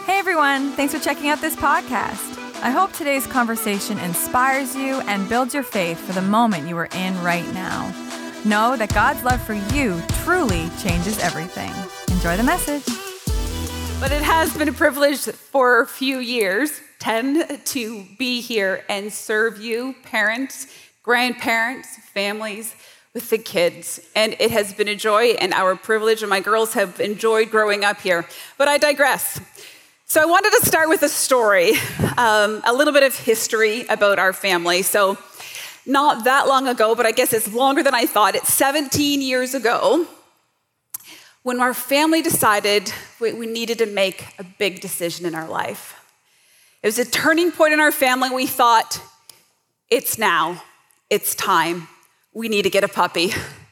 Hey everyone, thanks for checking out this podcast. I hope today's conversation inspires you and builds your faith for the moment you are in right now. Know that God's love for you truly changes everything. Enjoy the message. But it has been a privilege for a few years, 10, to be here and serve you, parents, grandparents, families, with the kids. And it has been a joy and our privilege, and my girls have enjoyed growing up here. But I digress. So I wanted to start with a story, a little bit of history about our family. So not that long ago, but I guess it's longer than I thought. It's 17 years ago when our family decided we needed to make a big decision in our life. It was a turning point in our family. We thought, it's now, it's time. We need to get a puppy.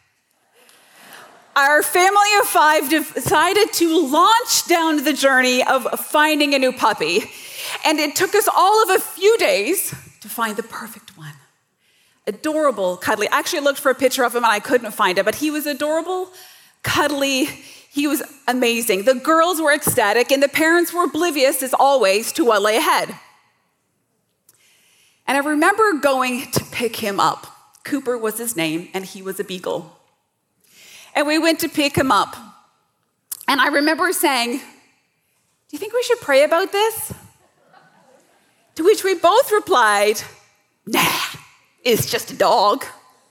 Our family of 5 decided to launch down the journey of finding a new puppy. And it took us all of a few days to find the perfect one. Adorable, cuddly. I actually looked for a picture of him and I couldn't find it, but he was adorable, cuddly. He was amazing. The girls were ecstatic and the parents were oblivious, as always, to what lay ahead. And I remember going to pick him up. Cooper was his name, and he was a beagle. And we went to pick him up. And I remember saying, do you think we should pray about this? To which we both replied, nah, it's just a dog.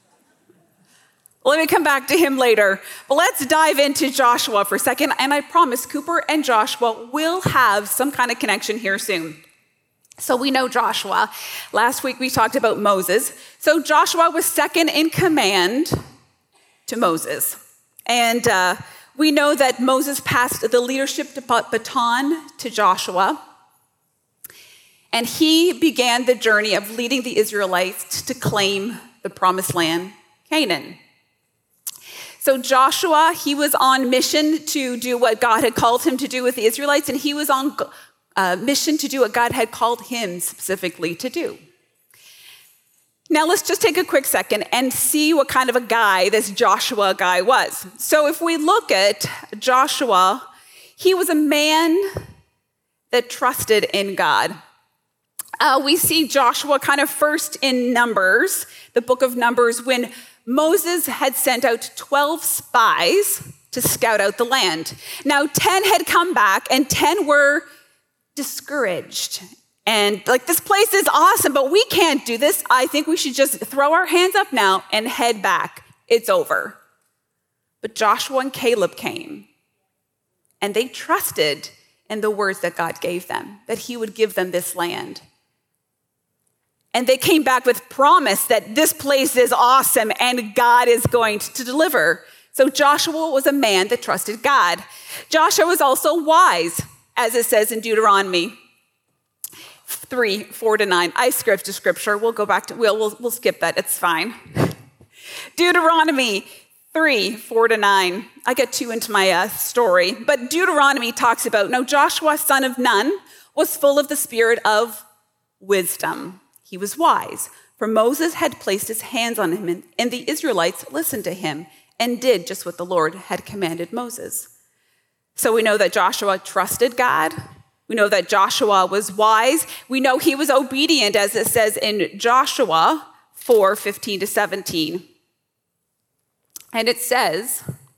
Let me come back to him later. But let's dive into Joshua for a second. And I promise Cooper and Joshua will have some kind of connection here soon. So we know Joshua. Last week we talked about Moses. So Joshua was second in command to Moses. And we know that Moses passed the leadership baton to Joshua. And he began the journey of leading the Israelites to claim the promised land, Canaan. So Joshua, he was on mission to do what God had called him to do with the Israelites, and he was on mission to do what God had called him specifically to do. Now let's just take a quick second and see what kind of a guy this Joshua guy was. So if we look at Joshua, he was a man that trusted in God. We see Joshua kind of first in Numbers, the book of Numbers, when Moses had sent out 12 spies to scout out the land. Now 10 had come back and 10 were discouraged. And like, this place is awesome, but we can't do this. I think we should just throw our hands up now and head back. It's over. But Joshua and Caleb came, and they trusted in the words that God gave them, that he would give them this land. And they came back with promise that this place is awesome and God is going to deliver. So Joshua was a man that trusted God. Joshua was also wise, as it says in Deuteronomy 3:4-9. I skipped a scripture. We'll go back to, we'll skip that. It's fine. Deuteronomy 3:4-9. I get too into my story, but Deuteronomy talks about, now Joshua, son of Nun, was full of the spirit of wisdom. He was wise, for Moses had placed his hands on him, and the Israelites listened to him and did just what the Lord had commanded Moses. So we know that Joshua trusted God. We know that Joshua was wise. We know he was obedient, as it says in Joshua 4:15-17. And it says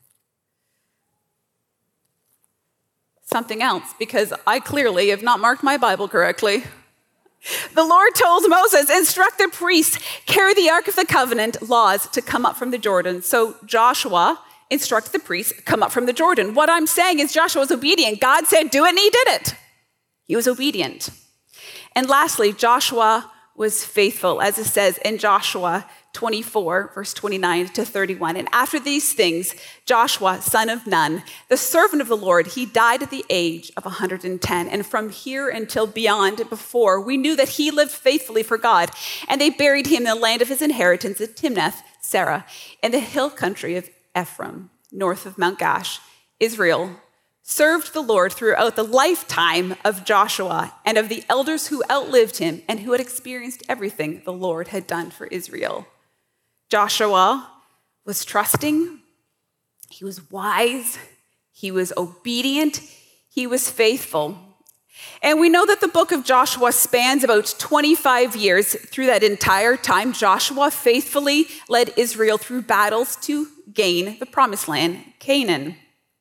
something else, because I clearly have not marked my Bible correctly. The Lord told Moses, instruct the priests, carry the Ark of the Covenant laws to come up from the Jordan. So Joshua instructed the priests, come up from the Jordan. What I'm saying is Joshua was obedient. God said, do it, and he did it. He was obedient. And lastly, Joshua was faithful, as it says in Joshua 24, verse 29-31. And after these things, Joshua, son of Nun, the servant of the Lord, he died at the age of 110. And from here until beyond before, we knew that he lived faithfully for God. And they buried him in the land of his inheritance at Timnath-Serah, in the hill country of Ephraim, north of Mount Gash. Israel served the Lord throughout the lifetime of Joshua and of the elders who outlived him and who had experienced everything the Lord had done for Israel. Joshua was trusting, he was wise, he was obedient, he was faithful. And we know that the book of Joshua spans about 25 years. Through that entire time, Joshua faithfully led Israel through battles to gain the promised land, Canaan.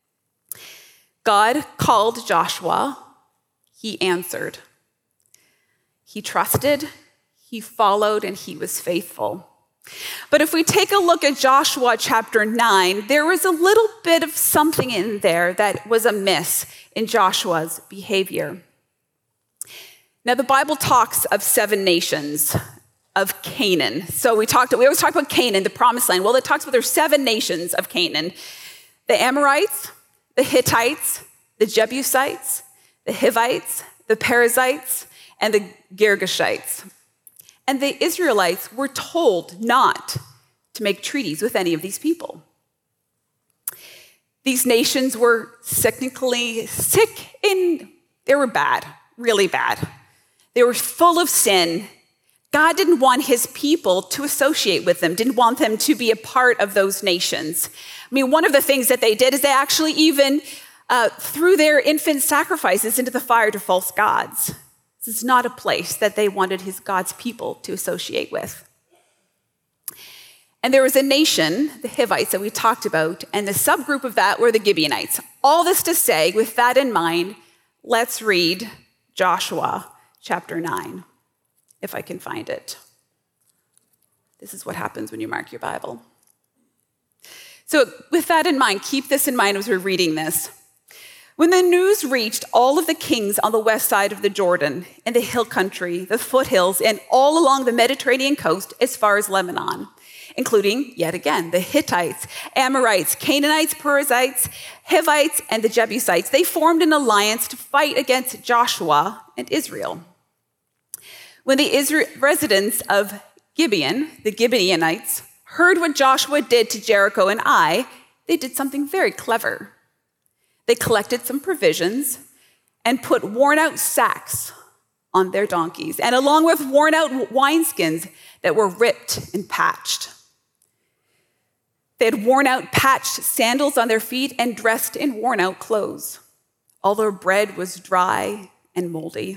God called Joshua. He answered. He trusted, he followed, and he was faithful. But if we take a look at Joshua chapter 9, there was a little bit of something in there that was amiss in Joshua's behavior. Now, the Bible talks of 7 nations of Canaan. So we always talk about Canaan, the promised land. Well, it talks about there's 7 nations of Canaan. The Amorites, the Hittites, the Jebusites, the Hivites, the Perizzites, and the Girgashites. And the Israelites were told not to make treaties with any of these people. These nations were technically sick they were bad, really bad. They were full of sin. God didn't want his people to associate with them, didn't want them to be a part of those nations. I mean, one of the things that they did is they actually even threw their infant sacrifices into the fire to false gods. This is not a place that they wanted God's people to associate with. And there was a nation, the Hivites, that we talked about, and the subgroup of that were the Gibeonites. All this to say, with that in mind, let's read Joshua chapter 9, if I can find it. This is what happens when you mark your Bible. So with that in mind, keep this in mind as we're reading this. When the news reached all of the kings on the west side of the Jordan, in the hill country, the foothills, and all along the Mediterranean coast as far as Lebanon, including, yet again, the Hittites, Amorites, Canaanites, Perizzites, Hivites, and the Jebusites, they formed an alliance to fight against Joshua and Israel. When the residents of Gibeon, the Gibeonites, heard what Joshua did to Jericho and Ai, they did something very clever. They collected some provisions and put worn-out sacks on their donkeys, and along with worn-out wineskins that were ripped and patched. They had worn-out, patched sandals on their feet and dressed in worn-out clothes. All their bread was dry and moldy.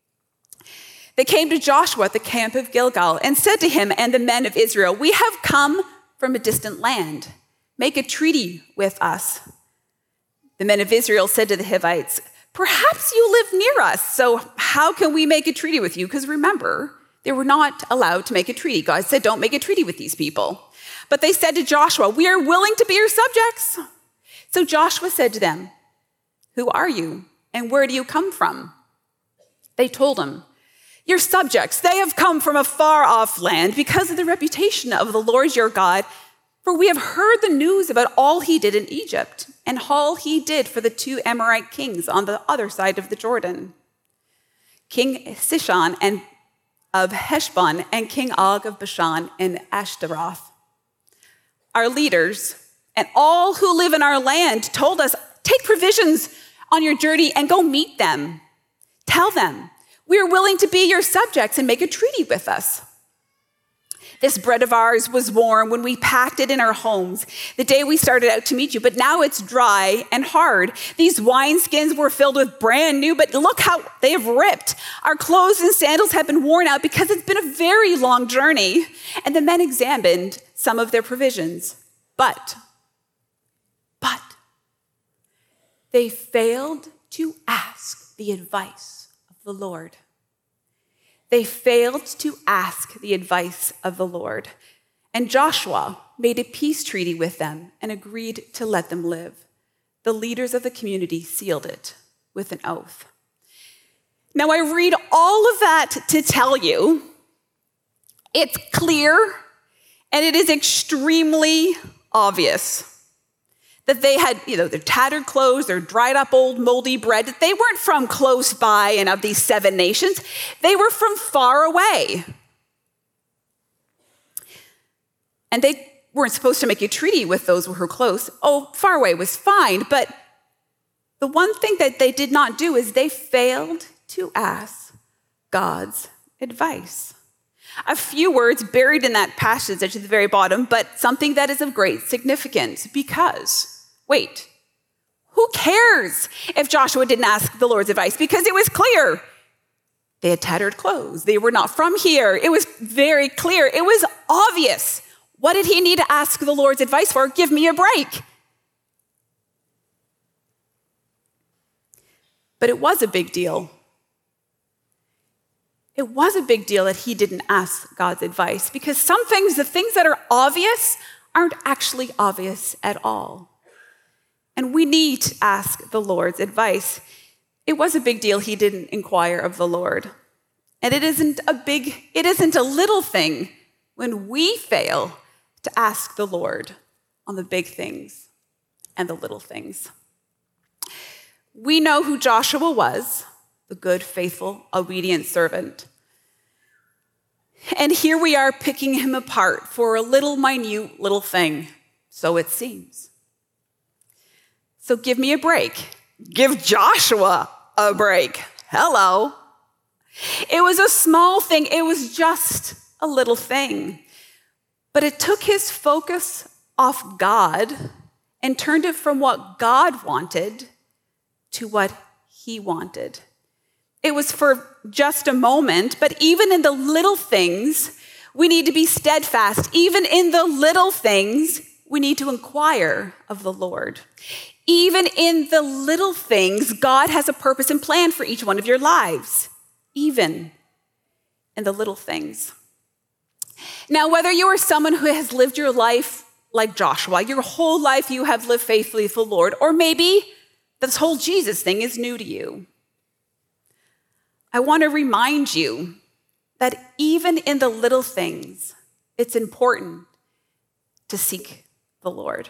They came to Joshua at the camp of Gilgal and said to him and the men of Israel, "We have come from a distant land. Make a treaty with us." The men of Israel said to the Hivites, "Perhaps you live near us, so how can we make a treaty with you?" Because remember, they were not allowed to make a treaty. God said, don't make a treaty with these people. But they said to Joshua, "We are willing to be your subjects." So Joshua said to them, "Who are you, and where do you come from?" They told him, "Your subjects, they have come from a far-off land because of the reputation of the Lord your God, for we have heard the news about all he did in Egypt and all he did for the 2 Amorite kings on the other side of the Jordan, King Sihon of Heshbon and King Og of Bashan and Ashtaroth. Our leaders and all who live in our land told us, 'Take provisions on your journey and go meet them. Tell them, we are willing to be your subjects and make a treaty with us.' This bread of ours was warm when we packed it in our homes the day we started out to meet you, but now it's dry and hard. These wineskins were filled with brand new, but look how they have ripped. Our clothes and sandals have been worn out because it's been a very long journey." And the men examined some of their provisions, but they failed to ask the advice of the Lord. They failed to ask the advice of the Lord. And Joshua made a peace treaty with them and agreed to let them live. The leaders of the community sealed it with an oath. Now, I read all of that to tell you it's clear and it is extremely obvious that they had, their tattered clothes, their dried up old moldy bread, that they weren't from close by and of these 7 nations. They were from far away. And they weren't supposed to make a treaty with those who were close. Oh, far away was fine, but the one thing that they did not do is they failed to ask God's advice. A few words buried in that passage at the very bottom, but something that is of great significance because, wait, who Who cares if Joshua didn't ask the Lord's advice? Because it was clear. They had tattered clothes. They were not from here. It was very clear. It was obvious. What did he need to ask the Lord's advice for? Give me a break. But it was a big deal. It was a big deal that he didn't ask God's advice, because some things, the things that are obvious, aren't actually obvious at all. And we need to ask the Lord's advice. It was a big deal he didn't inquire of the Lord. And it isn't a little thing when we fail to ask the Lord on the big things and the little things. We know who Joshua was, the good, faithful, obedient servant. And here we are picking him apart for a minute little thing, so it seems. So give me a break. Give Joshua a break. Hello. It was a small thing. It was just a little thing. But it took his focus off God and turned it from what God wanted to what he wanted. It was for just a moment, but even in the little things, we need to be steadfast. Even in the little things, we need to inquire of the Lord. Even in the little things, God has a purpose and plan for each one of your lives. Even in the little things. Now, whether you are someone who has lived your life like Joshua, your whole life you have lived faithfully with the Lord, or maybe this whole Jesus thing is new to you, I want to remind you that even in the little things, it's important to seek the Lord.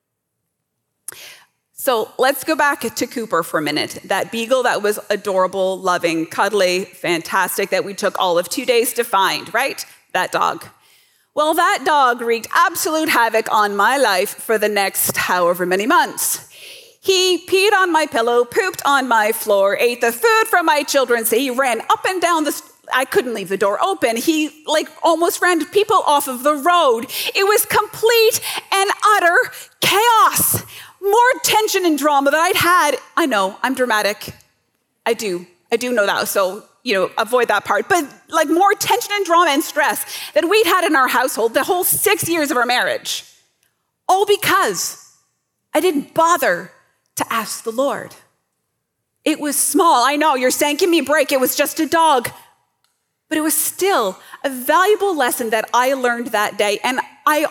So let's go back to Cooper for a minute. That beagle that was adorable, loving, cuddly, fantastic, that we took all of 2 days to find, right? That dog. Well, that dog wreaked absolute havoc on my life for the next however many months. He peed on my pillow, pooped on my floor, ate the food from my children. So he ran up and down I couldn't leave the door open. He almost ran people off of the road. It was complete and utter chaos. More tension and drama that I'd had. I know, I'm dramatic. I do know that. So, avoid that part. But more tension and drama and stress that we'd had in our household the whole 6 years of our marriage. All because I didn't bother to ask the Lord. It was small. I know, you're saying, give me a break. It was just a dog. But it was still a valuable lesson that I learned that day. And I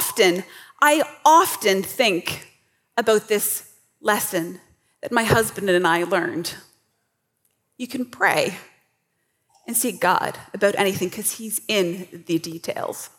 often think about this lesson that my husband and I learned. You can pray and seek God about anything because he's in the details.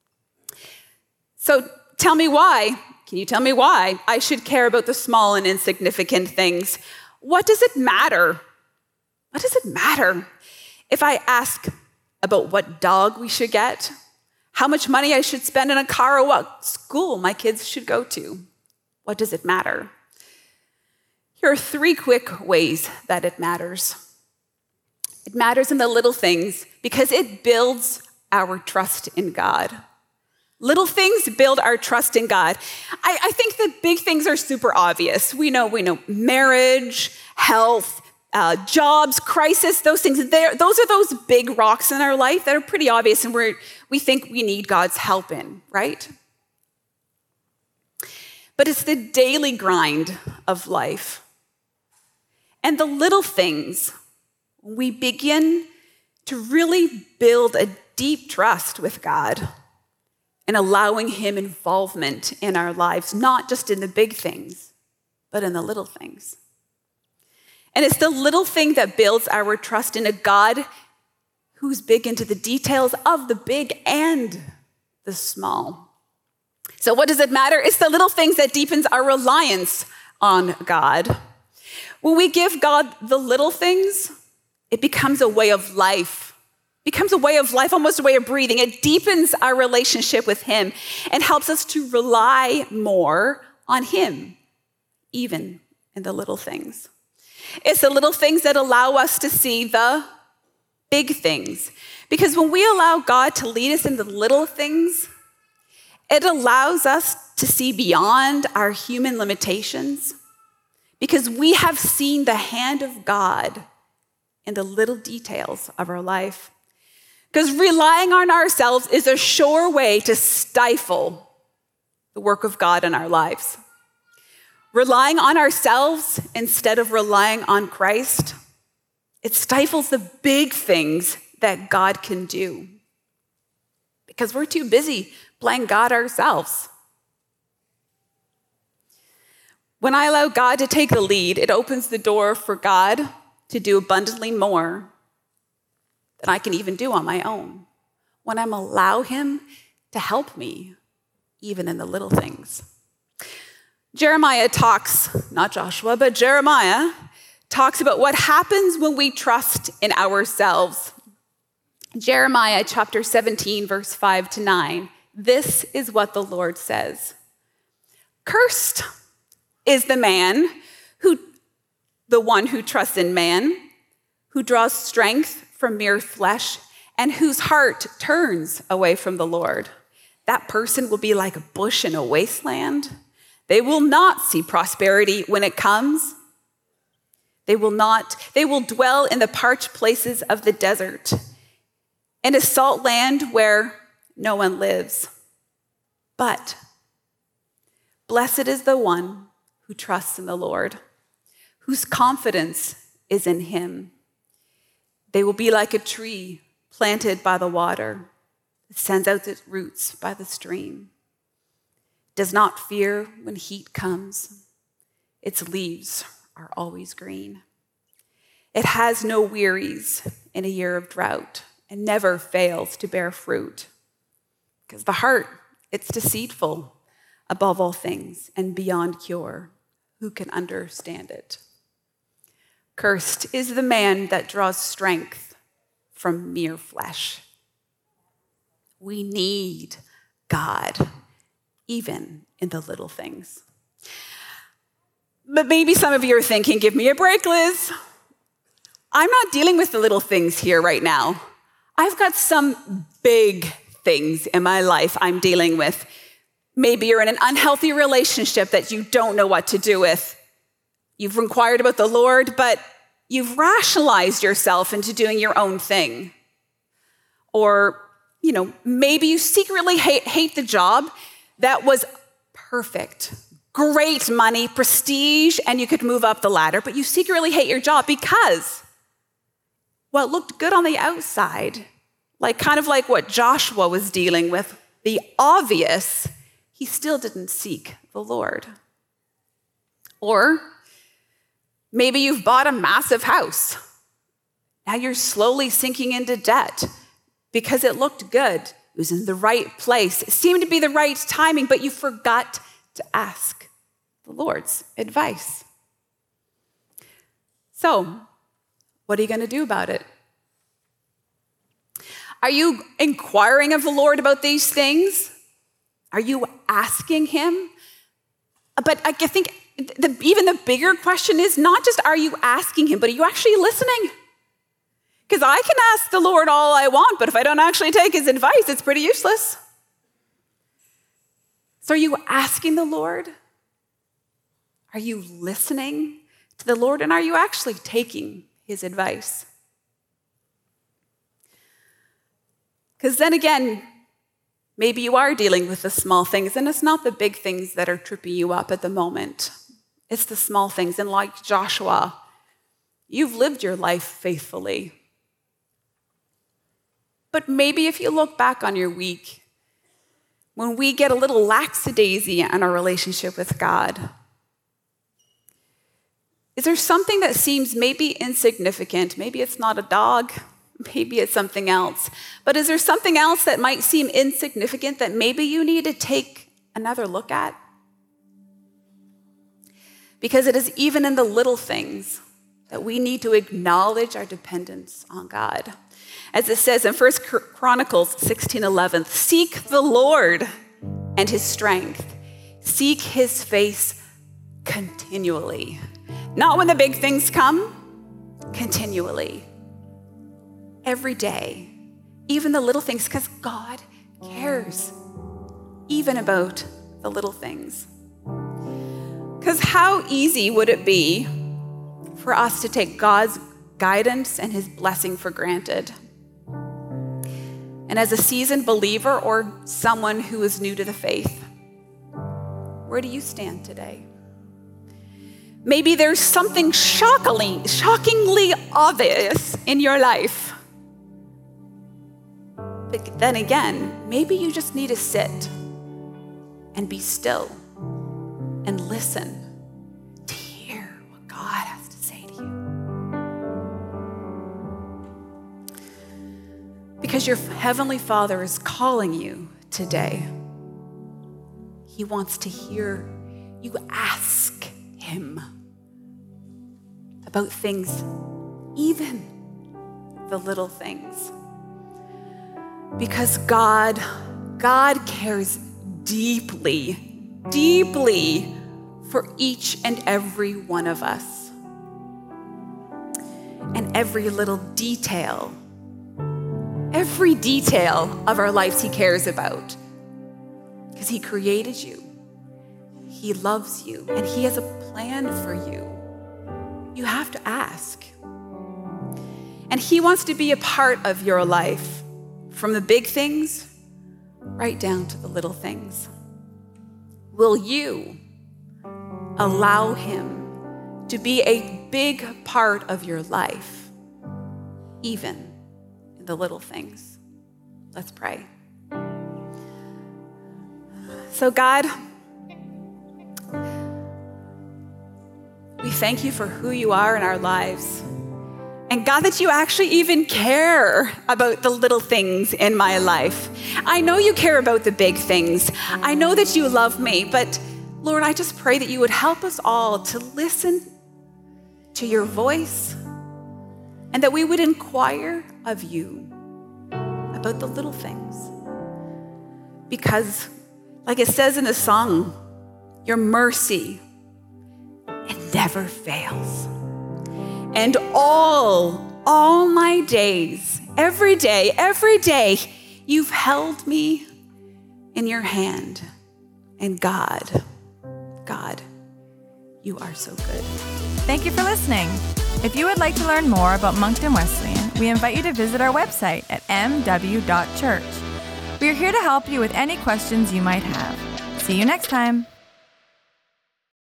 So tell me why. Can you tell me why I should care about the small and insignificant things? What does it matter? What does it matter if I ask about what dog we should get, how much money I should spend in a car, or what school my kids should go to? What does it matter? Here are 3 quick ways that it matters. It matters in the little things because it builds our trust in God. Little things build our trust in God. I think the big things are super obvious. We know marriage, health, jobs, crisis, those things. Those are those big rocks in our life that are pretty obvious and we think we need God's help in, right? But it's the daily grind of life. And the little things, we begin to really build a deep trust with God and allowing him involvement in our lives, not just in the big things, but in the little things. And it's the little thing that builds our trust in a God who's big into the details of the big and the small. So what does it matter? It's the little things that deepens our reliance on God. When we give God the little things, it becomes a way of life. Almost a way of breathing. It deepens our relationship with him and helps us to rely more on him, even in the little things. It's the little things that allow us to see the big things. Because when we allow God to lead us in the little things, it allows us to see beyond our human limitations. because we have seen the hand of God in the little details of our life. Because relying on ourselves is a sure way to stifle the work of God in our lives. Relying on ourselves instead of relying on Christ, it stifles the big things that God can do. Because we're too busy playing God ourselves. When I allow God to take the lead, it opens the door for God to do abundantly more than I can even do on my own. When I allow him to help me, even in the little things. Jeremiah talks, not Joshua, but Jeremiah talks about what happens when we trust in ourselves. Jeremiah chapter 17, verse 5-9. This is what the Lord says. Cursed is the one who trusts in man, who draws strength from mere flesh, and whose heart turns away from the Lord. That person will be like a bush in a wasteland. They will not see prosperity when it comes. They will dwell in the parched places of the desert, in a salt land where no one lives. But blessed is the one who trusts in the Lord, whose confidence is in him. They will be like a tree planted by the water that sends out its roots by the stream. Does not fear when heat comes. Its leaves are always green. It has no wearies in a year of drought and never fails to bear fruit. Because the heart, it's deceitful above all things and beyond cure. Who can understand it? Cursed is the man that draws strength from mere flesh. We need God, even in the little things. But maybe some of you are thinking, give me a break, Liz. I'm not dealing with the little things here right now. I've got some big things in my life I'm dealing with. Maybe you're in an unhealthy relationship that you don't know what to do with. You've inquired about the Lord, but you've rationalized yourself into doing your own thing. Or, maybe you secretly hate the job that was perfect, great money, prestige, and you could move up the ladder, but you secretly hate your job because what looked good on the outside, kind of like what Joshua was dealing with, the obvious, he still didn't seek the Lord. Or maybe you've bought a massive house. Now you're slowly sinking into debt because it looked good. It was in the right place. It seemed to be the right timing, but you forgot to ask the Lord's advice. So, what are you going to do about it? Are you inquiring of the Lord about these things? Are you asking him? But I think even the bigger question is not just are you asking him, but are you actually listening? Because I can ask the Lord all I want, but if I don't actually take his advice, it's pretty useless. So are you asking the Lord? Are you listening to the Lord? And are you actually taking his advice? Because then again, maybe you are dealing with the small things, and it's not the big things that are tripping you up at the moment. It's the small things. And like Joshua, you've lived your life faithfully. But maybe if you look back on your week, when we get a little lackadaisy in our relationship with God, is there something that seems maybe insignificant? Maybe it's not a dog. Maybe it's something else. But is there something else that might seem insignificant that maybe you need to take another look at? Because it is even in the little things that we need to acknowledge our dependence on God. As it says in 1 Chronicles 16:11, seek the Lord and his strength. Seek his face continually. Not when the big things come, continually. Every day, even the little things, because God cares even about the little things. Because how easy would it be for us to take God's guidance and his blessing for granted? And as a seasoned believer or someone who is new to the faith, where do you stand today? Maybe there's something shockingly obvious in your life. But then again, maybe you just need to sit and be still and listen to hear what God has to say to you. Because your Heavenly Father is calling you today. He wants to hear you ask him about things, even the little things. Because God cares deeply for each and every one of us. And every little detail, every detail of our lives he cares about. Because he created you. He loves you, and he has a plan for you. You have to ask. And he wants to be a part of your life, from the big things right down to the little things. Will you allow him to be a big part of your life, even in the little things? Let's pray. So God, we thank you for who you are in our lives. And God, that you actually even care about the little things in my life. I know you care about the big things. I know that you love me, but Lord, I just pray that you would help us all to listen to your voice and that we would inquire of you about the little things. Because, like it says in the song, your mercy, it never fails. And all my days, every day, you've held me in your hand. And God, you are so good. Thank you for listening. If you would like to learn more about Moncton Wesleyan, we invite you to visit our website at mw.church. We are here to help you with any questions you might have. See you next time.